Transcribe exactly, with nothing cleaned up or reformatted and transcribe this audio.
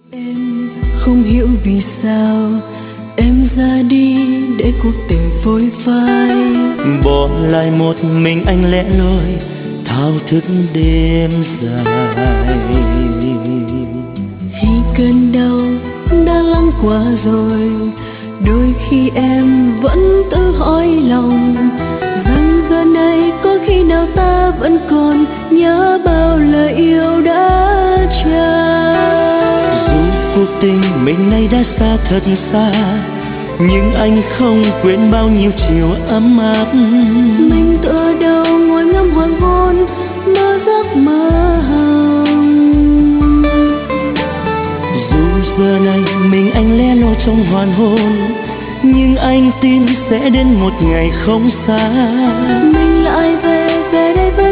Em không hiểu vì sao em ra đi để cuộc tình phôi phai, bỏ lại một mình anh lẻ loi thao thức đêm dài. Khi cơn đau đã lắng qua rồi, đôi khi em vẫn tự hỏi lòng rằng giờ này có khi nào ta vẫn còn nhớ bao lời yêu đã trao. Dù cuộc tình mình nay đã xa thật xa, nhưng anh không quên bao nhiêu chiều ấm áp. Mình tựa đầu ngồi ngắm hoàng hôn, mơ giấc mơ hồng. Dù giờ này mình anh lẻ loi trong hoàn hôn, nhưng anh tin sẽ đến một ngày không xa. Mình lại về về đây với